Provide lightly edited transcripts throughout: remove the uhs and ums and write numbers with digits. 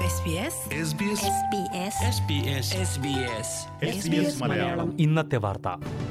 മലയാളം ഇന്നത്തെ വാർത്ത.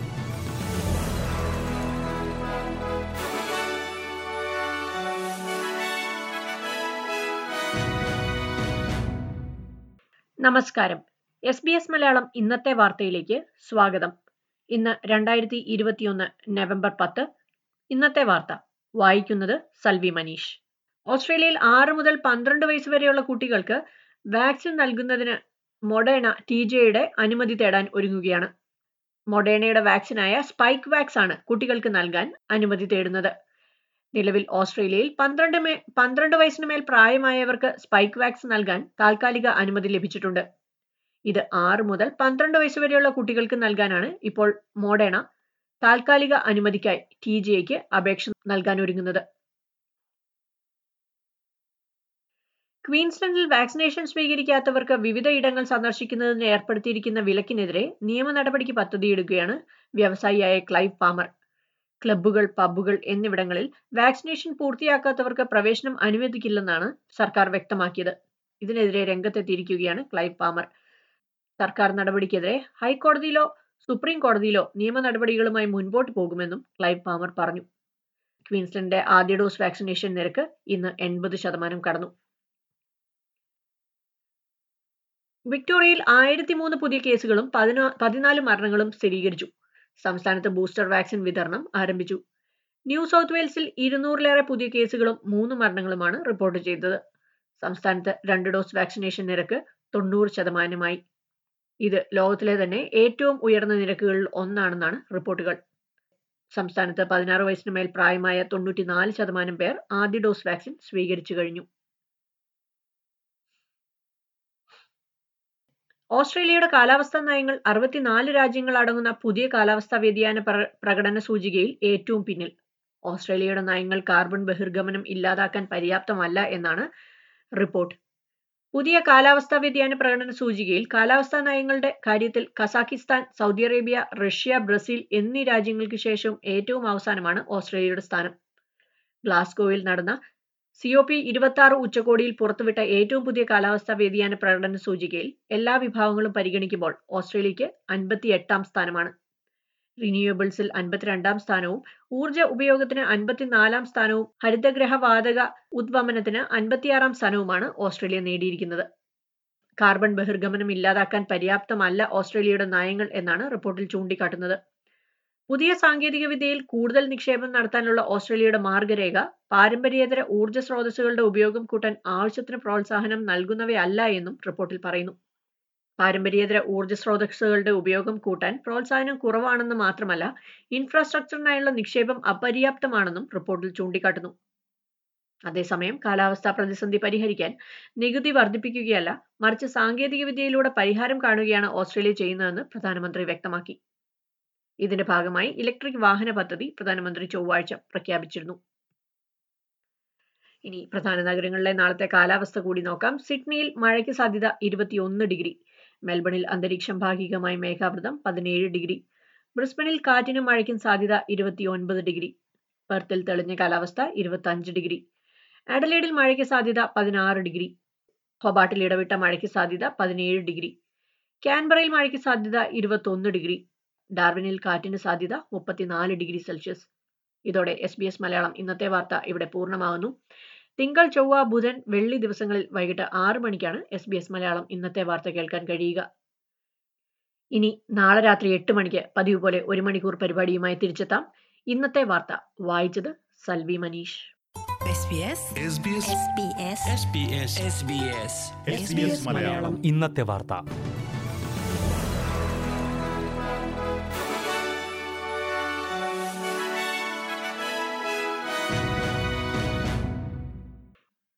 നമസ്കാരം. SBS മലയാളം ഇന്നത്തെ വാർത്തയിലേക്ക് സ്വാഗതം. ഇന്ന് 2021 നവംബർ 10. ഇന്നത്തെ വാർത്ത വായിക്കുന്നത് സൽവി മനീഷ്. ഓസ്ട്രേലിയയിൽ 6 മുതൽ 12 വയസ്സ് വരെയുള്ള കുട്ടികൾക്ക് വാക്സിൻ നൽകുന്നതിന് മൊഡേണ TGAയുടെ അനുമതി തേടാൻ ഒരുങ്ങുകയാണ്. മൊഡേണയുടെ വാക്സിനായ സ്പൈക്ക് വാക്സ് ആണ് കുട്ടികൾക്ക് നൽകാൻ അനുമതി തേടുന്നത്. നിലവിൽ ഓസ്ട്രേലിയയിൽ 12 വയസ്സിന് മേൽ പ്രായമായവർക്ക് സ്പൈക്ക് വാക്സ് നൽകാൻ താൽക്കാലിക അനുമതി ലഭിച്ചിട്ടുണ്ട്. ഇത് 6 മുതൽ 12 വയസ്സ് വരെയുള്ള കുട്ടികൾക്ക് നൽകാനാണ് ഇപ്പോൾ മൊഡേണ താൽക്കാലിക അനുമതിക്കായി TGAയ്ക്ക് അപേക്ഷ നൽകാൻ ഒരുങ്ങുന്നത്. ക്വീൻസ്ലൻഡിൽ വാക്സിനേഷൻ സ്വീകരിക്കാത്തവർക്ക് വിവിധ ഇടങ്ങൾ സന്ദർശിക്കുന്നതിന് ഏർപ്പെടുത്തിയിരിക്കുന്ന വിലക്കിനെതിരെ നിയമ നടപടിക്ക് പദ്ധതിയിടുകയാണ് വ്യവസായിയായ ക്ലൈവ് പാമർ. ക്ലബ്ബുകൾ, പബ്ബുകൾ എന്നിവിടങ്ങളിൽ വാക്സിനേഷൻ പൂർത്തിയാക്കാത്തവർക്ക് പ്രവേശനം അനുവദിക്കില്ലെന്നാണ് സർക്കാർ വ്യക്തമാക്കിയത്. ഇതിനെതിരെ രംഗത്തെത്തിയിരിക്കുകയാണ് ക്ലൈവ് പാമർ. സർക്കാർ നടപടിക്കെതിരെ ഹൈക്കോടതിയിലോ സുപ്രീം കോടതിയിലോ നിയമ നടപടികളുമായി മുൻപോട്ട് പോകുമെന്നും ക്ലൈവ് പാമർ പറഞ്ഞു. ക്വീൻസ്ലൻഡിന്റെ ആദ്യ ഡോസ് വാക്സിനേഷൻ നിരക്ക് ഇന്ന് 80% കടന്നു. വിക്ടോറിയയിൽ 1003 പുതിയ കേസുകളും 14 മരണങ്ങളും സ്ഥിരീകരിച്ചു. സംസ്ഥാനത്ത് ബൂസ്റ്റർ വാക്സിൻ വിതരണം ആരംഭിച്ചു. ന്യൂ സൗത്ത് വെയിൽസിൽ 200-ലേറെ പുതിയ കേസുകളും 3 മരണങ്ങളുമാണ് റിപ്പോർട്ട് ചെയ്തത്. സംസ്ഥാനത്ത് 2 ഡോസ് വാക്സിനേഷൻ നിരക്ക് 90%. ഇത് ലോകത്തിലെ തന്നെ ഏറ്റവും ഉയർന്ന നിരക്കുകളിൽ ഒന്നാണെന്നാണ് റിപ്പോർട്ടുകൾ. സംസ്ഥാനത്ത് 16 വയസ്സിന് മേൽ പ്രായമായ 94% പേർ ആദ്യ ഡോസ് വാക്സിൻ സ്വീകരിച്ചു കഴിഞ്ഞു. ഓസ്ട്രേലിയയുടെ കാലാവസ്ഥാ നയങ്ങൾ 64 രാജ്യങ്ങൾ അടങ്ങുന്ന പുതിയ കാലാവസ്ഥാ വ്യതിയാന പ്രകടന സൂചികയിൽ ഏറ്റവും പിന്നിൽ. ഓസ്ട്രേലിയയുടെ നയങ്ങൾ കാർബൺ ബഹിർഗമനം ഇല്ലാതാക്കാൻ പര്യാപ്തമല്ല എന്നാണ് റിപ്പോർട്ട്. പുതിയ കാലാവസ്ഥാ വ്യതിയാന പ്രകടന സൂചികയിൽ കാലാവസ്ഥാ നയങ്ങളുടെ കാര്യത്തിൽ Kazakhstan, Saudi Arabia, Russia, Brazil എന്നീ രാജ്യങ്ങൾക്ക് ശേഷം ഏറ്റവും അവസാനമാണ് ഓസ്ട്രേലിയയുടെ സ്ഥാനം. ഗ്ലാസ്ഗോയിൽ നടന്ന COP26 ഉച്ചകോടിയിൽ പുറത്തുവിട്ട ഏറ്റവും പുതിയ കാലാവസ്ഥാ വ്യതിയാന പ്രകടന സൂചികയിൽ എല്ലാ വിഭാഗങ്ങളും പരിഗണിക്കുമ്പോൾ ഓസ്ട്രേലിയയ്ക്ക് 58-ാം സ്ഥാനമാണ്. റിന്യൂവബിൾസിൽ 52-ാം സ്ഥാനവും ഊർജ്ജ ഉപയോഗത്തിന് 54-ാം സ്ഥാനവും ഹരിതഗ്രഹ വാതക ഉദ്വമനത്തിന് 56-ാം സ്ഥാനവുമാണ് ഓസ്ട്രേലിയ നേടിയിരിക്കുന്നത്. കാർബൺ ബഹിർഗമനം ഇല്ലാതാക്കാൻ പര്യാപ്തമല്ല ഓസ്ട്രേലിയയുടെ നയങ്ങൾ എന്നാണ് റിപ്പോർട്ടിൽ ചൂണ്ടിക്കാട്ടുന്നത്. പുതിയ സാങ്കേതിക വിദ്യയിൽ കൂടുതൽ നിക്ഷേപം നടത്താനുള്ള ഓസ്ട്രേലിയയുടെ മാർഗരേഖ പാരമ്പര്യേതര ഊർജ്ജ സ്രോതസ്സുകളുടെ ഉപയോഗം കൂട്ടാൻ ആവശ്യത്തിന് പ്രോത്സാഹനം നൽകുന്നവയല്ല എന്നും റിപ്പോർട്ടിൽ പറയുന്നു. പാരമ്പര്യേതര ഊർജ്ജ സ്രോതസ്സുകളുടെ ഉപയോഗം കൂട്ടാൻ പ്രോത്സാഹനം കുറവാണെന്ന് മാത്രമല്ല, ഇൻഫ്രാസ്ട്രക്ചറിനായുള്ള നിക്ഷേപം അപര്യാപ്തമാണെന്നും റിപ്പോർട്ടിൽ ചൂണ്ടിക്കാട്ടുന്നു. അതേസമയം കാലാവസ്ഥാ പ്രതിസന്ധി പരിഹരിക്കാൻ നികുതി വർദ്ധിപ്പിക്കുകയല്ല, മറിച്ച് സാങ്കേതിക വിദ്യയിലൂടെ പരിഹാരം കാണുകയാണ് ഓസ്ട്രേലിയ ചെയ്യുന്നതെന്ന് പ്രധാനമന്ത്രി വ്യക്തമാക്കി. ഇതിന്റെ ഭാഗമായി ഇലക്ട്രിക് വാഹന പദ്ധതി പ്രധാനമന്ത്രി ചൊവ്വാഴ്ച പ്രഖ്യാപിച്ചിരുന്നു. ഇനി പ്രധാന നഗരങ്ങളിലെ നാളത്തെ കാലാവസ്ഥ കൂടി നോക്കാം. സിഡ്നിയിൽ മഴയ്ക്ക് സാധ്യത 21 ഡിഗ്രി. മെൽബണിൽ അന്തരീക്ഷം ഭാഗികമായി മേഘാവൃതം 17 ഡിഗ്രി. ബ്രിസ്ബനിൽ കാറ്റിനും മഴയ്ക്കും സാധ്യത 29 ഡിഗ്രി. പെർത്തിൽ തെളിഞ്ഞ കാലാവസ്ഥ 25 ഡിഗ്രി. അഡലേഡിൽ മഴയ്ക്ക് സാധ്യത 16 ഡിഗ്രി. ഹൊബാട്ടിൽ ഇടവിട്ട മഴയ്ക്ക് സാധ്യത 17 ഡിഗ്രി. കാൻബറയിൽ മഴയ്ക്ക് സാധ്യത 21 ഡിഗ്രി. ഡാർവിനിൽ കാറ്റിന് സാധ്യത 34 ഡിഗ്രി സെൽഷ്യസ്. ഇതോടെ SBS മലയാളം ഇന്നത്തെ വാർത്ത ഇവിടെ പൂർണ്ണമാകുന്നു. തിങ്കൾ, ചൊവ്വ, ബുധൻ, വെള്ളി ദിവസങ്ങളിൽ വൈകിട്ട് 6 മണിക്കാണ് SBS മലയാളം ഇന്നത്തെ വാർത്ത കേൾക്കാൻ കഴിയുക. ഇനി നാളെ രാത്രി 8 മണിക്ക് പതിവ് പോലെ 1 മണിക്കൂർ പരിപാടിയുമായി തിരിച്ചെത്താം. ഇന്നത്തെ വാർത്ത വായിച്ചത് സൽവി മനീഷ്. ഇന്നത്തെ വാർത്ത.